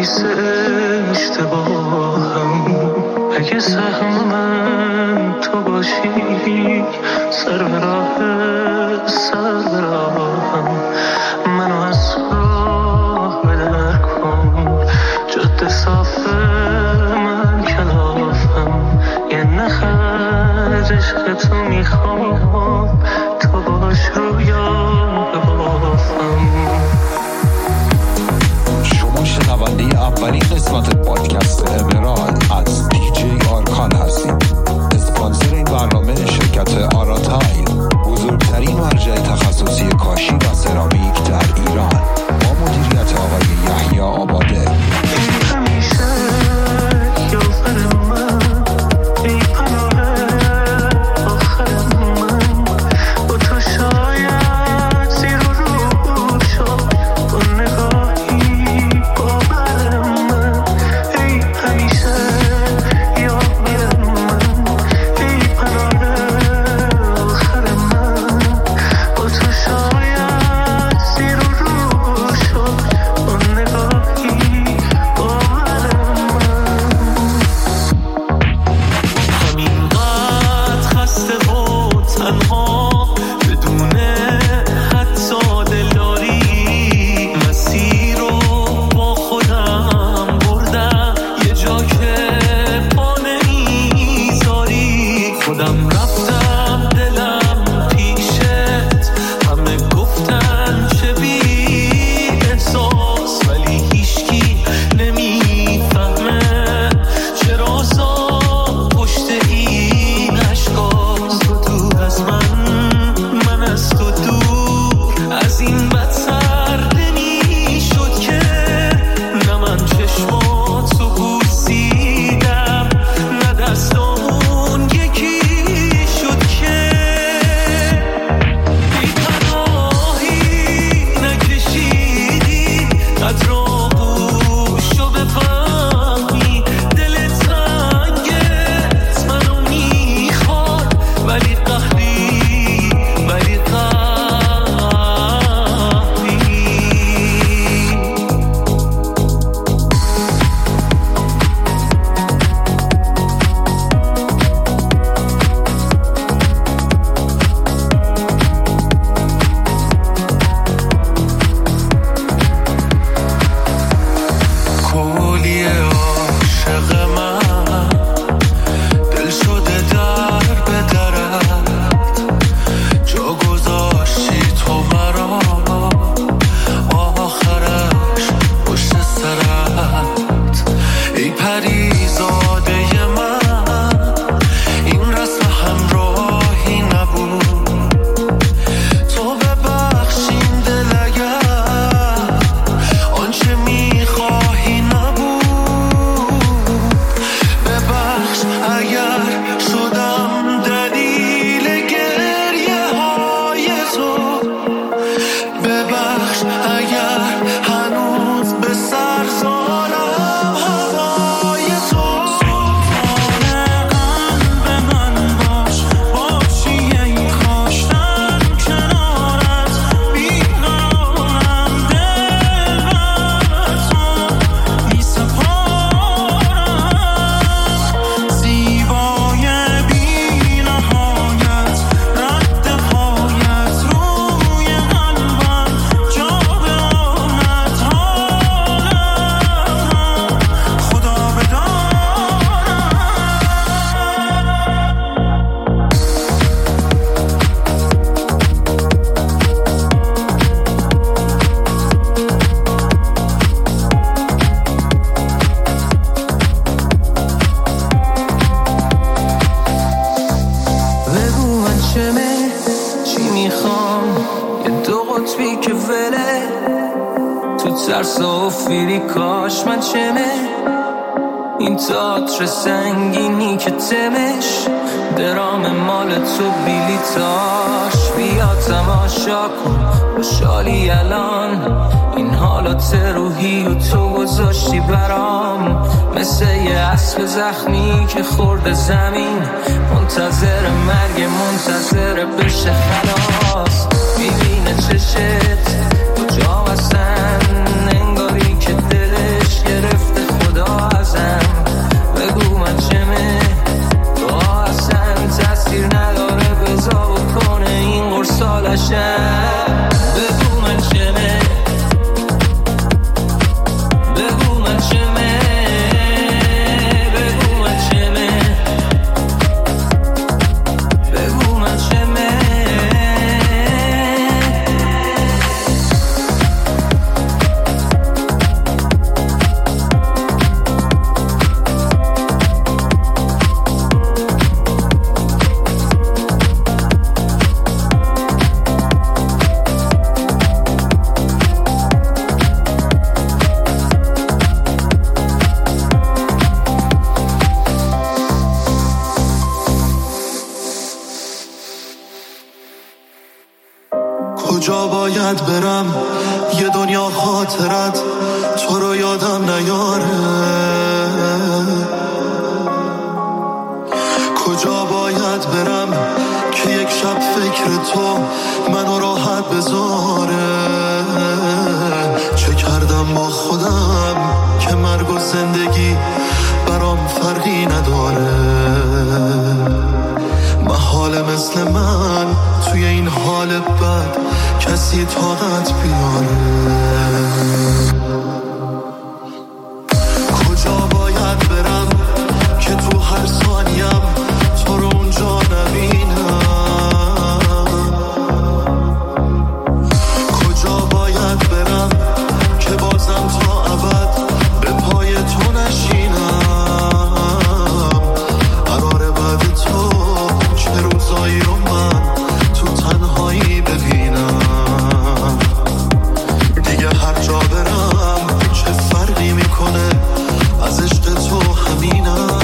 باعث اشتباهم. اگه سهم من تو باشی سر به راهم، منو از راه بدر کن. جاده صافه من کلافم، یه نخرج عشق تو میخوام، تو باش رویام ببافم. شما شنونده اولین قسمت پادکست امرال از دیجی آرکان هستید. اسپانسر این برنامه شرکت آراتایل، بزرگترین مرجع تخصصی کاشی و سرامیک در ایران، با مدیریت آقای یحیی آباده. سافیری کاش من چمه این تئاتر سنگینی که تمش درام مال تو بیلیتاش بیا تماشا کن خوشحالی الان این حالات روحی و تو گذاشتی برام مثل یه اسب زخمی که خورده زمین منتظر مرگ منتظر بشه خلاص میبینه چشت کجا هستن انگاری که دلش گرفت باشم. بگو من چمه، بگو من چمه، بگو من چمه، بگو من چمه. کجا باید برم یه دنیا خاطرت تو رو یادم نیاره، کجا باید برم که یک شب فکر تو منو راحت بذاره. چه کردم با خودم که مرگ و زندگی برام فرقی نداره. محاله مثل من توی این حال بد کسی طاقت بیاره. کجا باید برم که تو هر ثانیم تو رو اونجا نبینم. کجا باید برم که بازم تا ابد به پای تو نشینم. قراره بعد تو چه روزایی رو من تو تنهایی ببینم. دیگه هر جا برم چه فرقی میکنه، از عشق تو همینم.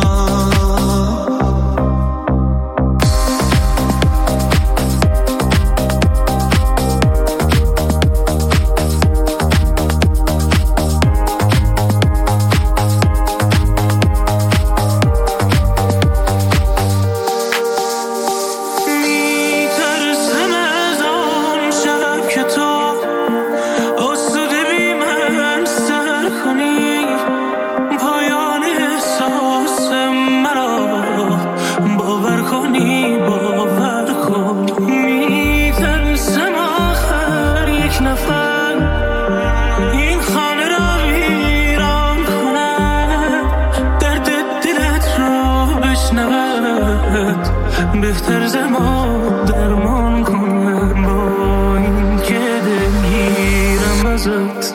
بهتر زمان درمان کنم با این که دلگیرم ازت.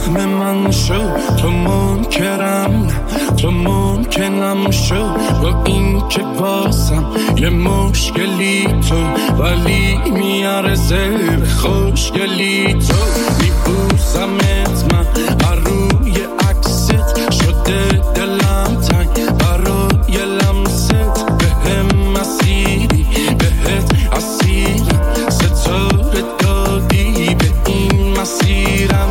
فهم من شو، تو منکرم تو ممکنم شو، با این که بازم یه مشکلی تو، ولی میارزه به خوشگلی تو. میبوسمت من روی عکست، شده دلم تنگ برای لمست، بهم مسیری بهت اسیرم، ستاره دادی به این مسیرم.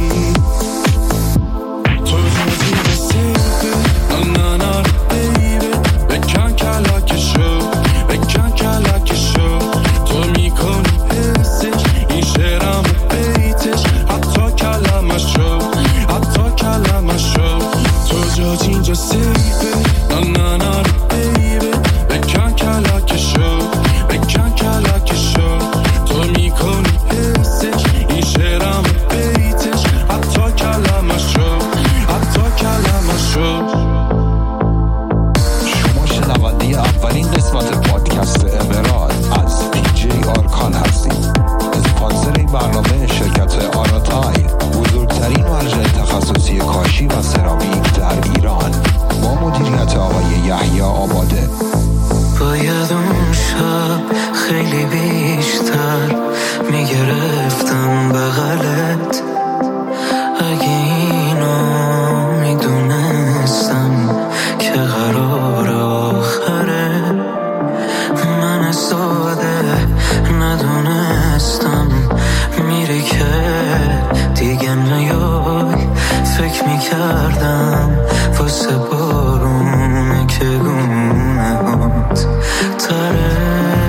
تو روزی رسیده نانار بیبه، بکن کلاکشو بکن کلاکشو، تو میکنی حسش این شعرم بیتش، حتی کلمشو حتی کلمشو. تو جاج اینجا سیبه نانار بیبه، بکن کلاکشو بکن کلاکشو، تو میکنی حسش این شعرم بیتش، حتی کلمشو حتی کلمشو. شما شنونده اولین قسمت پادکست امارات از دیجی آرکان هستید. اسپانسر این برنامه شرکت آراتایل، بزرگترین مرجع تخصصی کاشی و سرامیک در ایران، با مدیریت آقای یحیی آباده. باید اون شب خیلی بیشتر میگرفتم بغلت، اگه اینو میدونستم که قرار آخره، من ساده ندونستم میری که دیگه نیای، فکر میکردم واسه بارونه که گونه هات تره.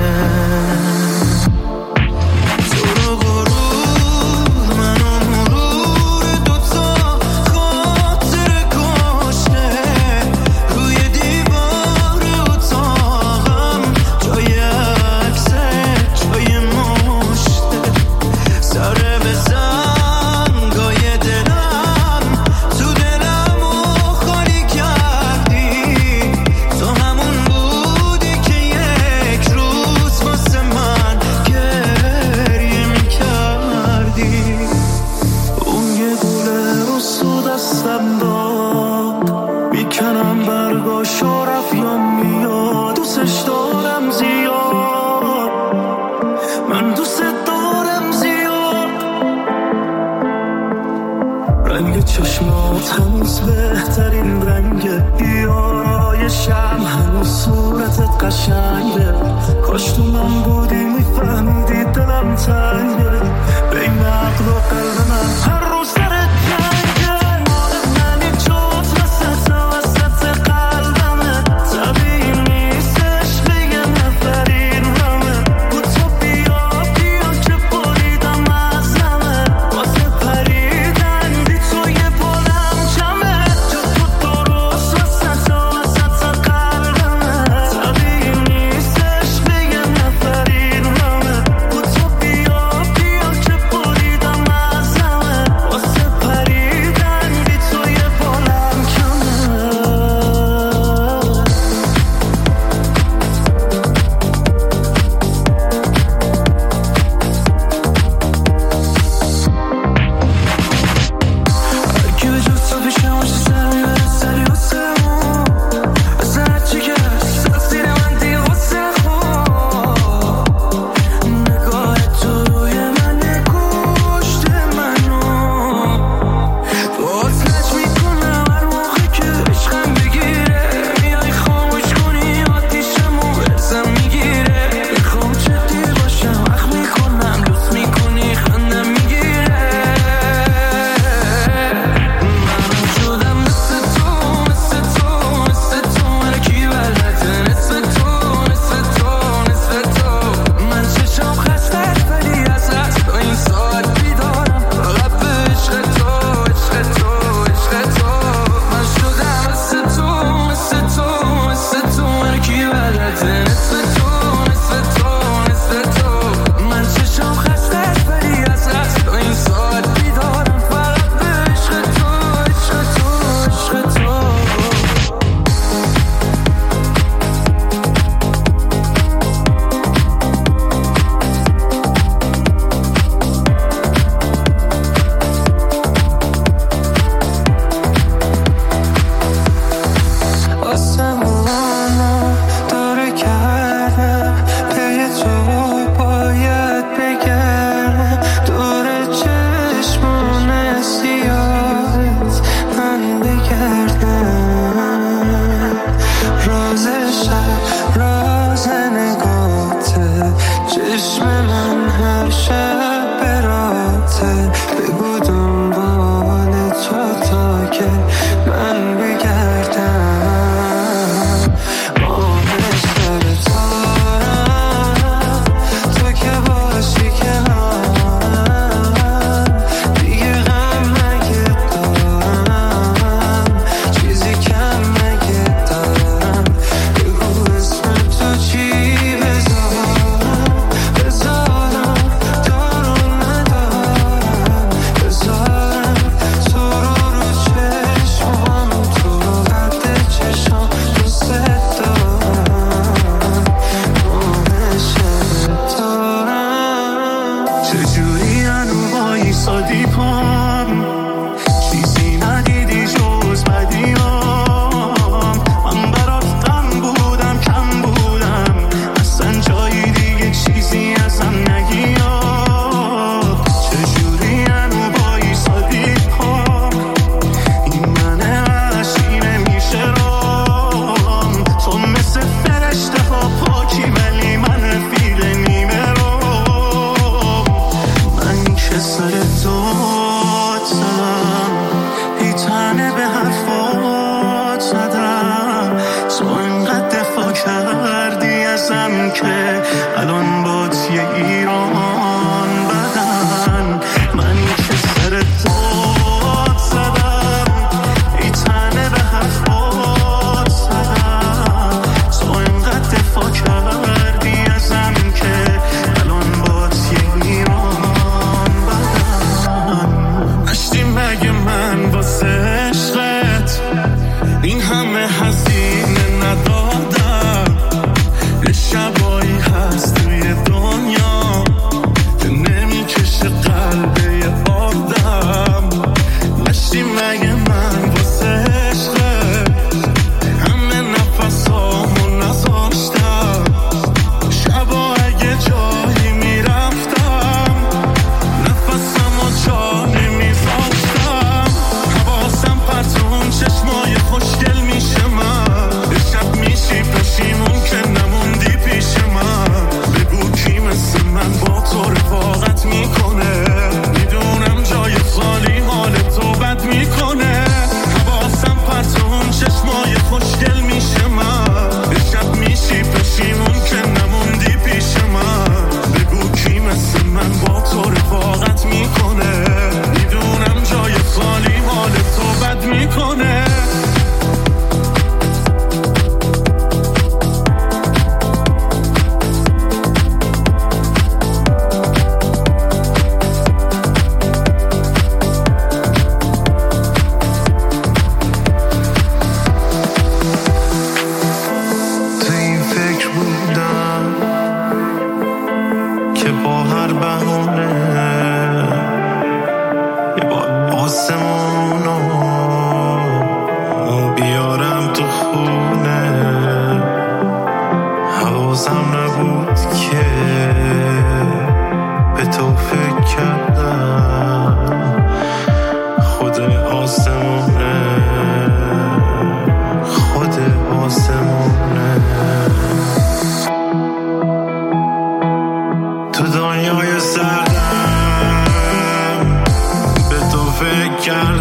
هنوز بهترین رنگ بیارایشم، هنوز صورتت قشنگه، کاش تو من بودی میفهمیدی دلم تنگه، بین عقل و قلب من هر روز سرت جنگه، مال منی جوت وسط وسط قلبمه، طبیعی نیستش بگه نفرین همه، با تو بیا بیا که بریدم از همه، واسه پریدن بی تو یه بلم جمعه، جو تو درست وسط قلبمه، طبیعی نیستش بگه نفرین همه، با تو بیا بیا که بریدم از همه.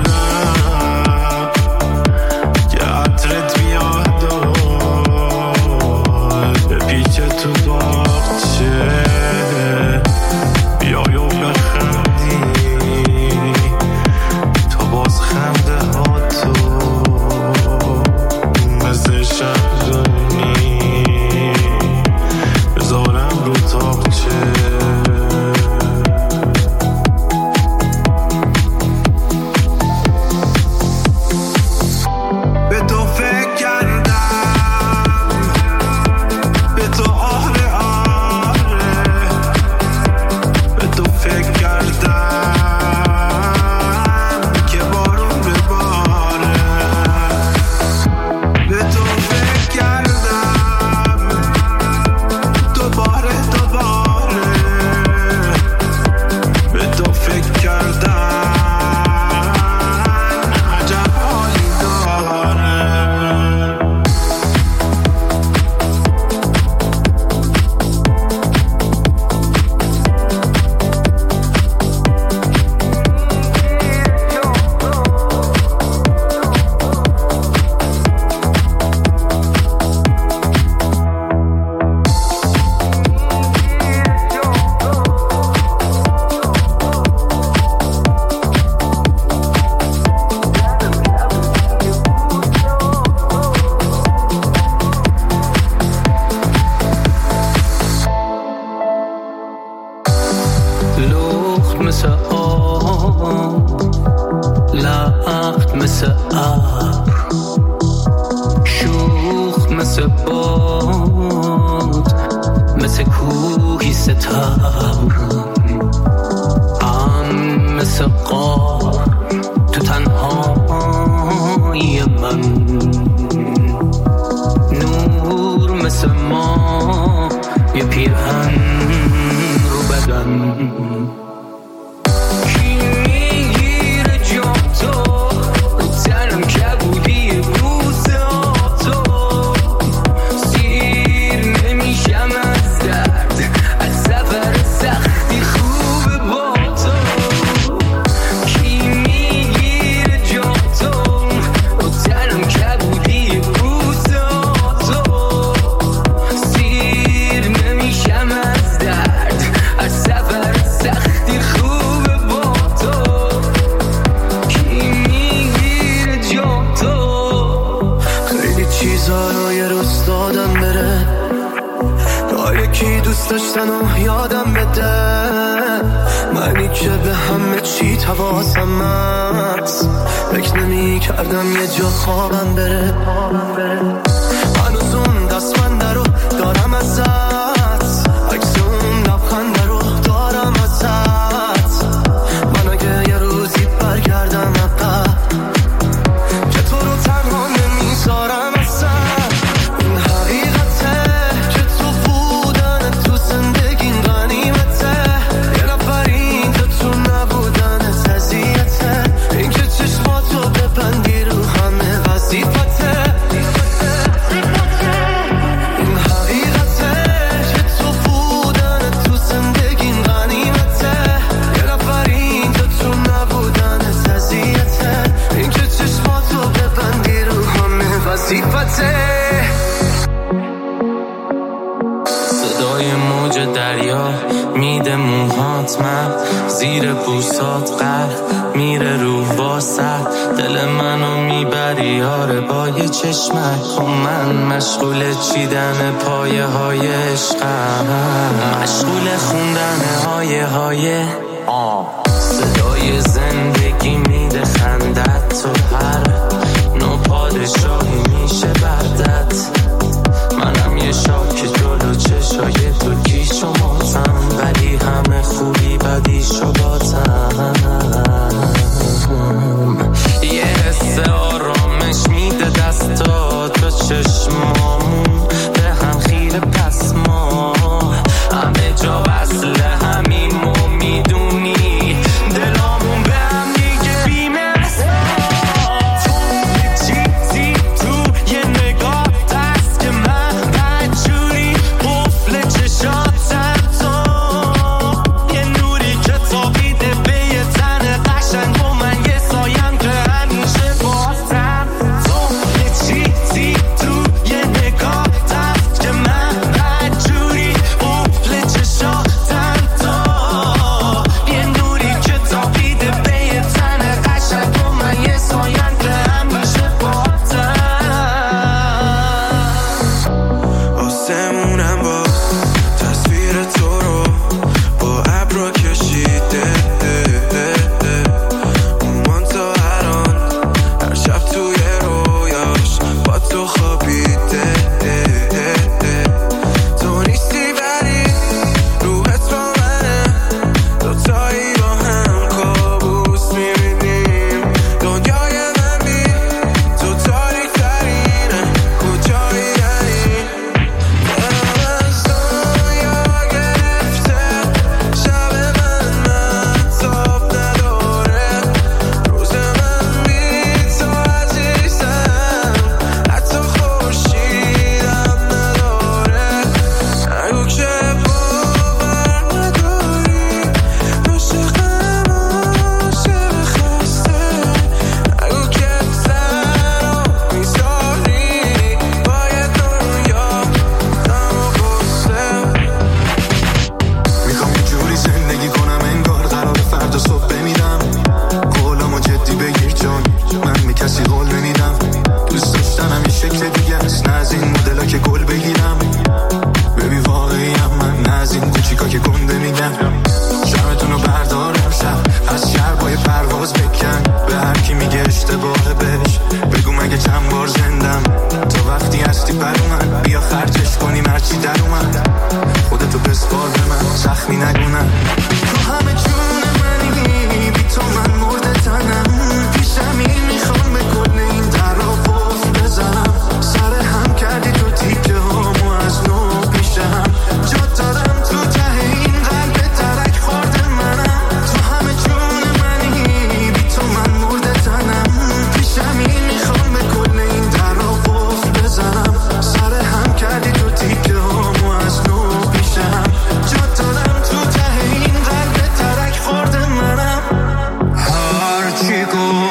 همه جا وصل همیم و میدونی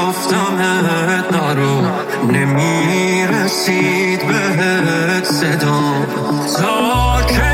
میگفتمت نرو، نمیرسید بهت صدا تا که